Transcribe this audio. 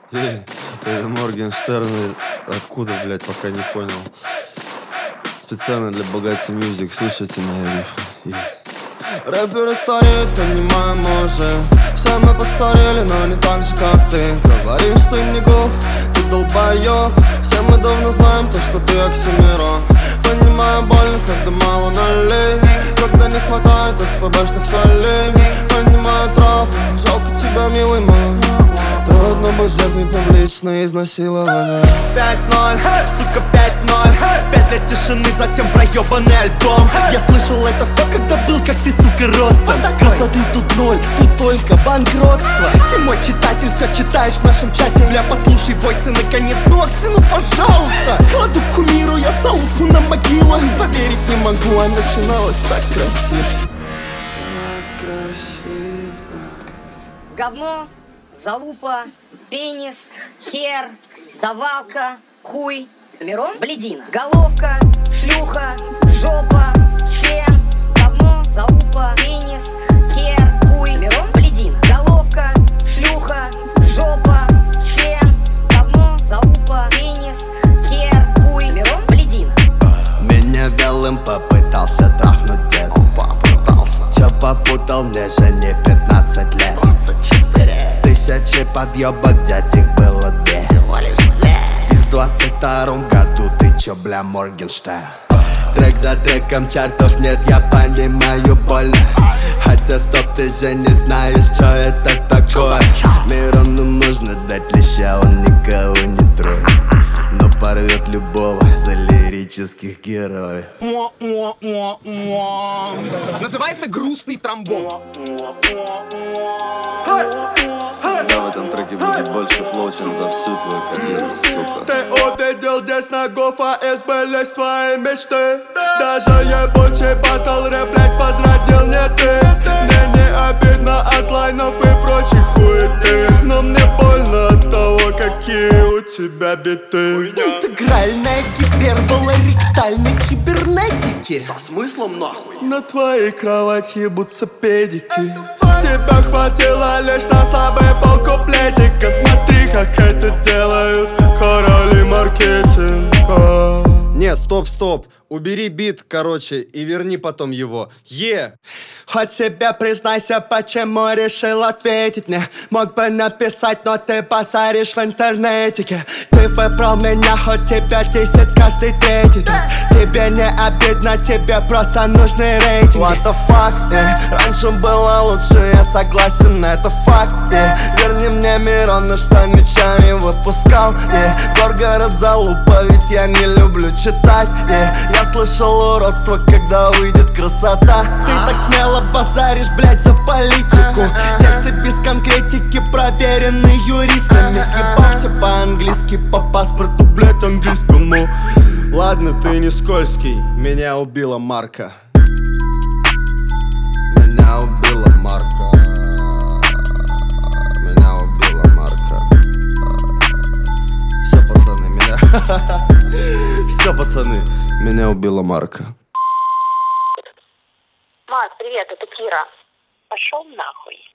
Это Моргенштерн. Откуда, блядь, пока не понял. Специально для Богати Мьюзик. Слушайте мои рифы. Рэперы стареют, понимаем уже. Все мы постарели, но не так же, как ты. Говоришь, ты не гоп, ты долбоёб. Все мы давно знаем то, что ты Оксимирон. Понимаю больно, когда мало налей, когда не хватает СПБшных солей. Понимаю травму, жалко тебя, милый мой. Трудно быть жертвой публичное изнасилование. 5-0, сука, 5-0. 5 лет тишины, затем проебанный альбом. Я слышал это все, когда был, как ты, сука, ростом. Красоты тут ноль, тут только банкротство. Ты мой читатель, все читаешь в нашем чате. Бля, послушай войсы, наконец, ну Окси, ну пожалуйста. Кладу кумиру, я залупу на могилу. Поверить не могу, а начиналось так красиво. Так красиво. Говно, залупа, пенис, хер, давалка, хуй, Мирон, блядина, головка, члюха, жопа, член, говно, залупа, пенис, хер, хуй, Мирон, блядина, головка, шлюха, жопа, член, говно, залупа, пенис, хер, хуй, Мирон, блядина. Меня вялым попытался трахнуть дед. Чё попутал, мне же не 15 лет. 1000 подъебок, дядь, их было 2. Ты в 22-м году, ты чё, бля, Моргенштерн? Трек за треком, чартов нет, я понимаю больно. Хотя стоп, ты же не знаешь, что это такое. Мирону нужно дать леща, он никого не троит, но порвет любого за лирических героев. Называется «Грустный тромбон». Да, в этом треке будет больше флоу, чем за всю твою карьеру, сука. Ты увидел здесь ногов, АСБ, лезь твои мечты. Даже ебучий батл рэп, блядь, возродил не ты. Мне не обидно от лайнов и прочих хуеты, но мне больно от того, какие у тебя биты. Интегральная гипербола ректальной кибернетики. Со смыслом нахуй? На твоей кровати ебутся педики. Тебя хватило лишь на слабый полкуплетика. Смотри, как это делают короли маркетинга. Не, стоп, убери бит, короче, и верни потом его. Хоть себе признайся, почему решил ответить мне. Мог бы написать, но ты базаришь в интернетике. Ты выбрал меня, хоть тебя 10 каждый третий день. Тебе не обидно, тебе просто нужны рейтинги. What the fuck, раньше было лучше, я согласен, это факт, Верни мне Мирона, что ничего не выпускал, Горгород залупа, ведь я не люблю читать, Я слышал уродство, когда выйдет красота. Ты так смело базаришь, блядь, за политику. Тексты без конкретики, проверены юристами. Съебался по-английски, по паспорту, блядь, английскому. Ладно, ты не скользкий, меня убила Марка. Меня убила Марка. Меня убила Марка. Все, пацаны, меня... Все, пацаны, меня убила Марка. Мат, привет, это Кира. Пошел нахуй.